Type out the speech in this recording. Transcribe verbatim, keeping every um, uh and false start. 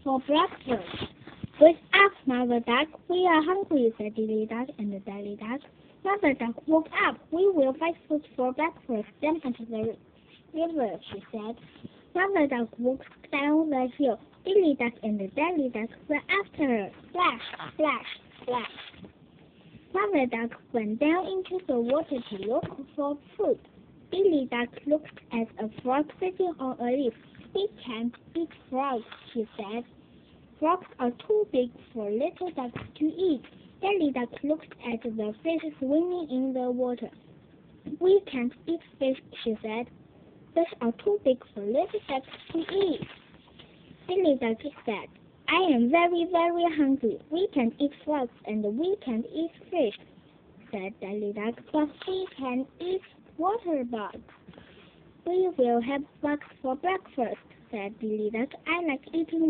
for breakfast. Wake up, Mother Duck. We are hungry, said Dilly Duck and Daddy Duck. Mother Duck woke up. We will find food for breakfast. Then enter the river, she said. Mother Duck walked down the hill. Dilly Duck and Daddy Duck were after her. Splash, splash, splash. Mother Duck went down into the water to look for food. Dilly Duck looked at a frog sitting on a leaf. We can't eat frogs, she said. Frogs are too big for little ducks to eat. Daddy Duck looked at the fish swimming in the water. We can't eat fish, she said. Fish are too big for little ducks to eat. Dilly Duck said, I am very, very hungry. We can eat frogs and we can eat fish, said Daddy Duck, but we can eat water bugs. We will have bugs for breakfast, said Dilly Duck. I like eating